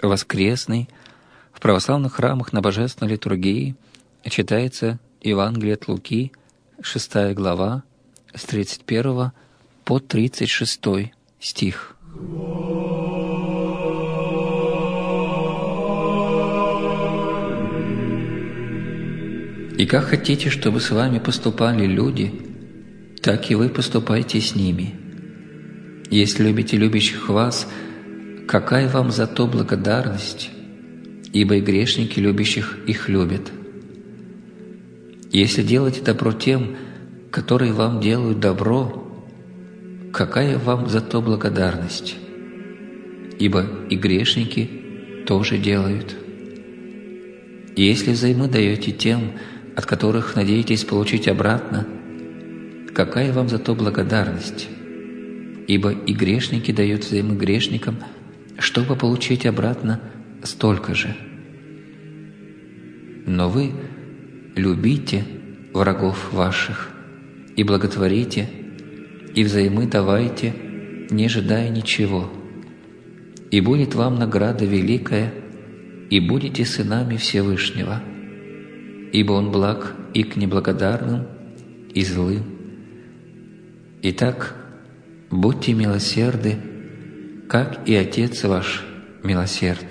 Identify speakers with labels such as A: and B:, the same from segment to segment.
A: воскресный в православных храмах на Божественной литургии читается Евангелие от Луки, 6 глава, с 31 по 36 стих. «И как хотите, чтобы с вами поступали люди, так и вы поступайте с ними. Если любите любящих вас, какая вам за то благодарность, ибо и грешники любящих их любят. Если делаете добро тем, которые вам делают добро, какая вам за то благодарность, ибо и грешники тоже делают. И если взаймы даете тем, от которых надеетесь получить обратно, какая вам за то благодарность, ибо и грешники дают взаймы грешникам, чтобы получить обратно столько же. Но вы любите врагов ваших и благотворите, и взаймы давайте, не ожидая ничего. И будет вам награда великая, и будете сынами Всевышнего, ибо Он благ и к неблагодарным, и злым. Итак, будьте милосерды, как и Отец ваш милосерд».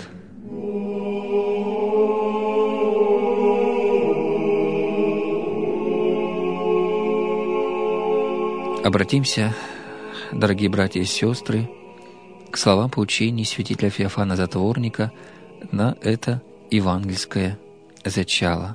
A: Обратимся, дорогие братья и сестры, к словам поучений святителя Феофана Затворника на это евангельское зачало.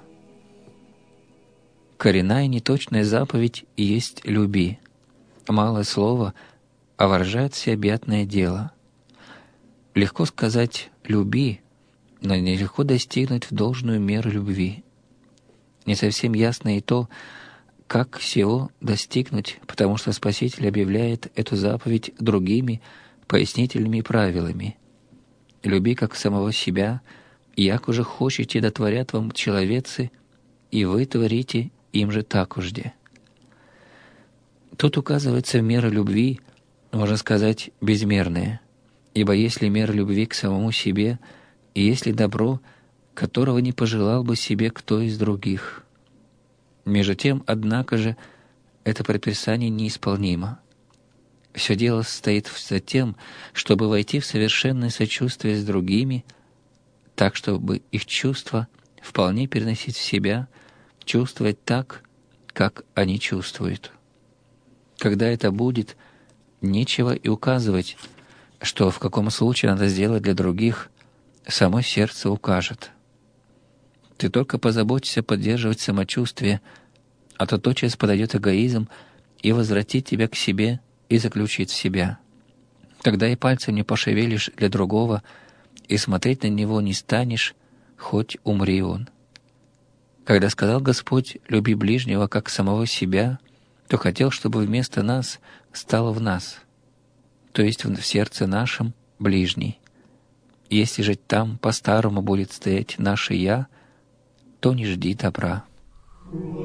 A: Коренная неточная заповедь есть «люби». Малое слово овражает всеобъятное дело. Легко сказать «люби», но нелегко достигнуть в должную меру любви. Не совсем ясно и то, как всего достигнуть, потому что Спаситель объявляет эту заповедь другими пояснительными правилами. «Люби как самого себя, як уже хочете да творят вам человецы, и вы творите им же такужде». Тут указывается мера любви, можно сказать, безмерная, ибо если мера любви к самому себе, и есть ли добро, которого не пожелал бы себе кто из других. Между тем, однако же, это предписание неисполнимо. Все дело состоит за тем, чтобы войти в совершенное сочувствие с другими, так, чтобы их чувства вполне переносить в себя, чувствовать так, как они чувствуют. Когда это будет, нечего и указывать, что в каком случае надо сделать для других, само сердце укажет. Ты только позаботься поддерживать самочувствие, а то тотчас подойдет эгоизм и возвратит тебя к себе и заключит в себя. Тогда и пальцем не пошевелишь для другого, и смотреть на него не станешь, хоть умри он. Когда сказал Господь «люби ближнего, как самого себя», то хотел, чтобы вместо нас стало в нас, то есть в сердце нашем ближний. Если же там по-старому будет стоять наше «я», то не жди добра.